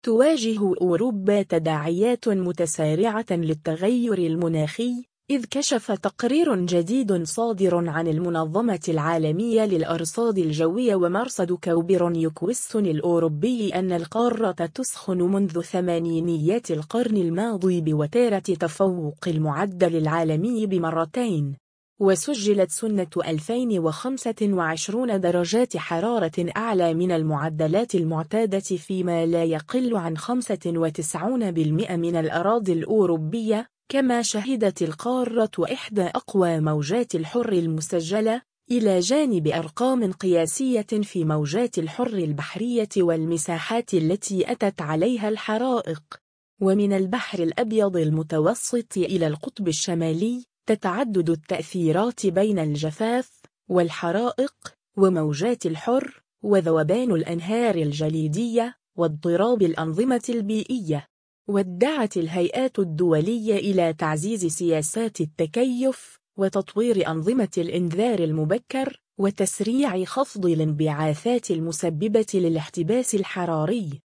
تواجه أوروبا تداعيات متسارعة للتغير المناخي، إذ كشف تقرير جديد صادر عن المنظمة العالمية للأرصاد الجوية ومرصد كوبرنيكوس الأوروبي أن القارة تسخن منذ ثمانينيات القرن الماضي بوتيرة تفوق المعدل العالمي بمرتين، وسجلت سنة 2025 درجات حرارة أعلى من المعدلات المعتادة فيما لا يقل عن 95% من الأراضي الأوروبية. كما شهدت القارة إحدى أقوى موجات الحر المسجلة، إلى جانب أرقام قياسية في موجات الحر البحرية والمساحات التي أتت عليها الحرائق. ومن البحر الأبيض المتوسط إلى القطب الشمالي، تتعدد التأثيرات بين الجفاف والحرائق وموجات الحر وذوبان الأنهار الجليدية واضطراب الأنظمة البيئية. ودعت الهيئات الدولية إلى تعزيز سياسات التكيف وتطوير أنظمة الإنذار المبكر وتسريع خفض الانبعاثات المسببة للاحتباس الحراري.